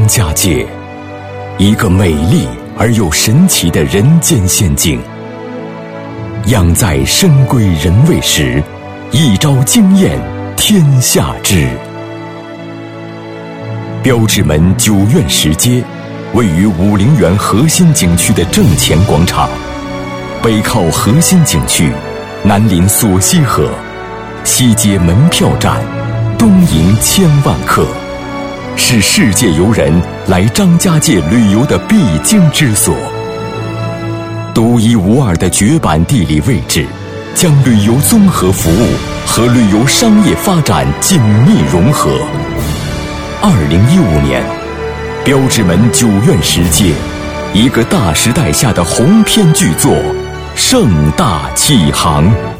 张家界，一个美丽而又神奇的人间仙境。养在深闺人未识，一朝惊艳天下知。标志门九院十街位于武陵源核心景区的正前广场，北靠核心景区，南临索溪河，西接门票站，东迎千万客，是世界游人来张家界旅游的必经之所。独一无二的绝版地理位置，将旅游综合服务和旅游商业发展紧密融合。2015年，标志门九院十街，一个大时代下的鸿篇巨作盛大启航。